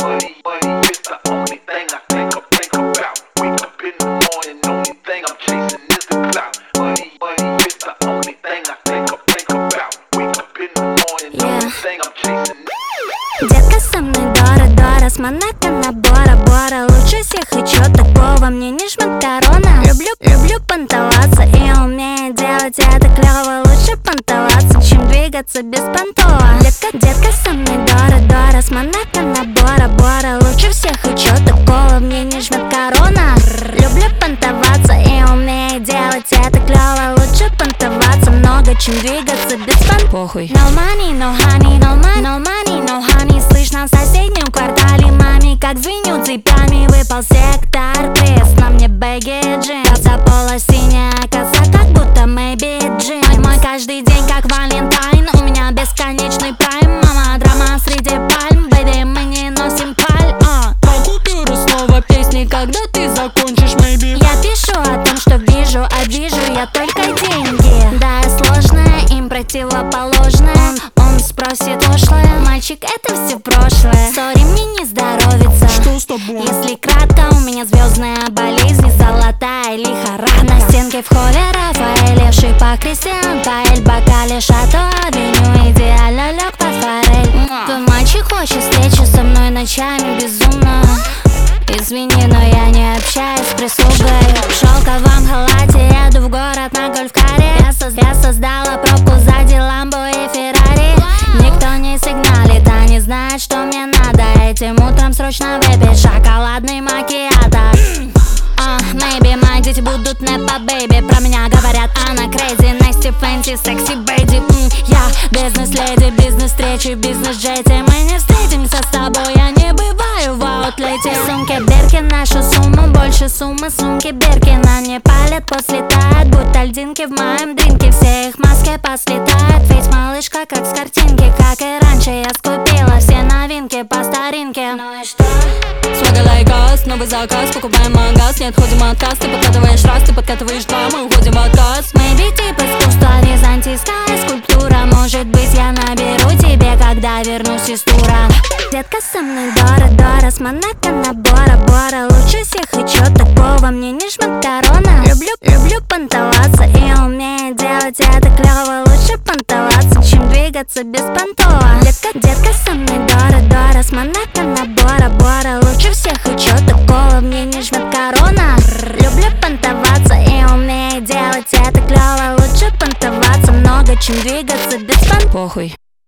Money is the only thing I think about. Wake up in the morning, only thing I'm chasing is the clout. Money is the only thing I think about. Wake up in the morning, only thing I'm chasing. Детка со мной Дора-Дора, с Монако на Бора-Бора. Лучше всех и чё такого, мне не жмет корона. Люблю понтоваться и умею делать это клёво. Лучше понтоваться, чем двигаться без понтова. Детка со мной Дора-Дора, с Монако на Бора-Бора. Лучше всех и чё такого, мне не жмет корона. Люблю понтоваться и умею делать это клёво. Лучше понтоваться много, чем двигаться без понтова. Похуй. No money, no honey, no money, no honey. Слышно в соседнем квартале маме, как звенют цепями. Выпал сектор, приз, на мне бэги джинс. За пола синяя коса, как будто maybe джинс. Мой каждый день как Валентайн, у меня бесконечный прайм. Мама, драма среди пальм, бэйби, мы не носим паль. По купюру снова песни, когда ты закончишь, maybe. Я пишу о том, что вижу, а вижу я только деньги. Да, сложное, им противоположное. Он спросит ушлое, мальчик, это все прошлое. Сори, мне не здоровится. Что с тобой? Если кратко, у меня звездная болезнь, золотая лихорадка. На стенке в холле Рафаэль, шипа Кристиан Паэль, бокале Шато, авеню, идеально лег под форель. Твой мальчик хочет встречи со мной ночами безумно. Извини, но я не общаюсь с прислугой. В шелковом халате еду в город на гольф-каре. Я создала пробку сзади Ламбо и Феррари. Никто не сигналит, а не знает, что мне надо. Этим утром срочно выпить шоколадный макиато. Maybe мои дети будут непа, бэйби. Про меня говорят, она crazy, nasty, fancy, секси, бэйди. Я бизнес-леди, бизнес-встречи, бизнес-джети. Мы не встретимся с тобой, я не бываю в аутлете. Сумки Биркин, нашу сумму, больше суммы сумки Биркина. Не палят, послетают, будто льдинки в моем дринке. Все их маски послетают, ведь малышка как с картинки. Как и раньше, я скупила все новинки по старинке. Ну и что? Свага лайкас, новый заказ, покупаем магаз. Не отходим от касс, ты подкатываешь раз, ты подкатываешь два, мы уходим в отказ. Maybe тип искусства, византийская скульптура. Может быть, я наберу тебе, когда вернусь из тура. Детка со мной Дора-Дора, с Монако на Бора-Бора. Лучше всех и чё такого, мне не жмет корона. Люблю понтоваться и умею делать это клёво. Лучше понтоваться, чем двигаться без понтова. Детка со мной Дора-Дора, с Монако на Бора-Бора. Лучше всех и чё такого, мне не жмет корона. Люблю понтоваться и умею делать это клёво. Лучше понтоваться много, чем двигаться без понтова. Похуй.